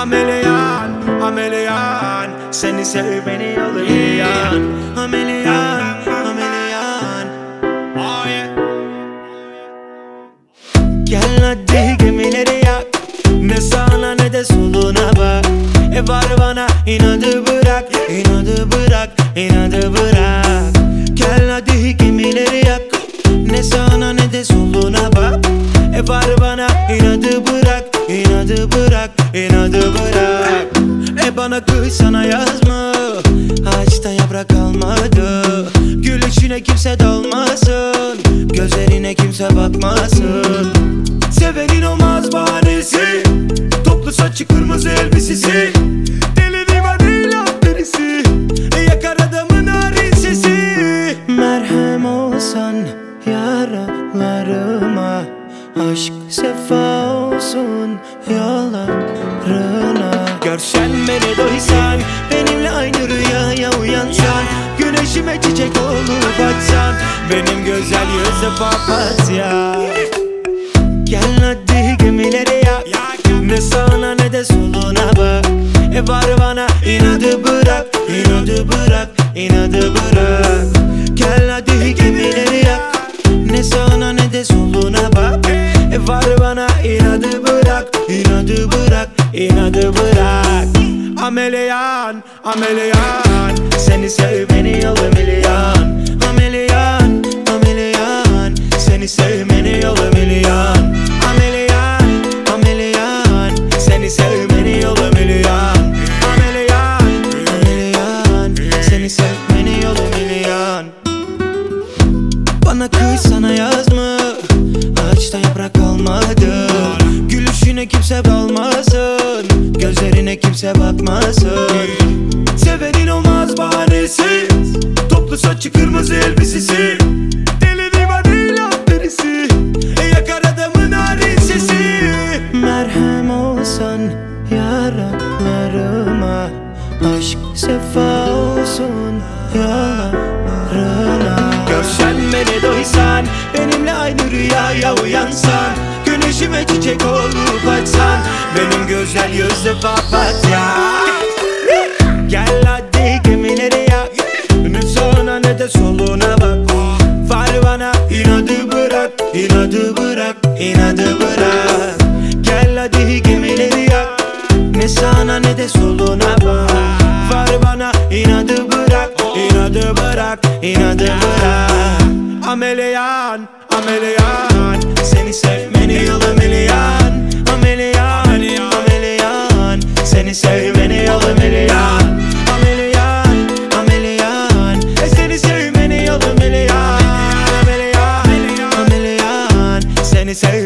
Ameleyan, ameleyan, seni sevmeni yolu milyon. Ameleyan, ameleyan, oh yeah. Gel hadi gemileri yak, ne sağına ne de soluna bak. Var bana inadı bırak, inadı bırak, inadı bırak. Gel hadi gemileri yak, ne sağına ne de soluna bak. Var bana inadı bırak, inadı bırak, inadı bırak. Bana kız sana yazma, ağaçta yaprak kalmadı. Gülüşüne kimse dalmasın, gözlerine kimse bakmasın. Sevenin olmaz bahanesi, toplu saçı kırmızı elbisesi. Deli diva değil birisi, yakar adamın narin sesi. Merhem olsan yaralarıma, aşk sefa olsun yollarına. Görsen beni doysan, benimle aynı rüyaya uyansan, güneşime çiçek olup açsan, benim güzel yüzü papatya. Gel hadi gemileri yak, ne sağına ne de soluna bak. Var bana inadı bırak, inadı bırak, inadı bırak. Gel hadi gemileri yak, ne sağına ne de soluna bak. Var bana inadı bırak, inadı bırak, inadı bırak. Ameleyan, ameleyan, seni sevmeni yolu milyon. Ameleyan, ameleyan, seni sevmeni yolu milyon. Ameleyan, ameleyan, seni sevmeni yolu milyon. Ameleyan, ameleyan, seni sevmeni yolu milyon. Bana kız sana yazma, ağaçta yaprak kalmadı. Gülüşüne kimse dalmasın, gözlerine kimse bakmasın. Sevenin olmaz bahanesi, toplu saçı kırmızı elbisesi. Deli diva değil birisi, yakar adamın narin sesi. Merhem olsan yaralarıma, aşk sefa olsun yollarına. Görsen beni doysan, benimle aynı rüyaya uyansan, güneşime çiçek olup açsan, benim güzel yüzlü papatya. Gel hadi gemileri yak, ne sağına ne de soluna bak. Var bana inadı bırak, inadı bırak, inadı bırak. Gel hadi gemileri yak, ne sağına ne de soluna bak. Var bana inadı bırak, inadı bırak, inadı bırak. Ameleyan, ameleyan, seni sevmeni yolu milyon. Ameleyan, ameleyan, seni sevmeni yolu milyon. Ameleyan, ameleyan, seni sevmeni yolu milyon. Ameleyan, ameleyan, seni sevmeni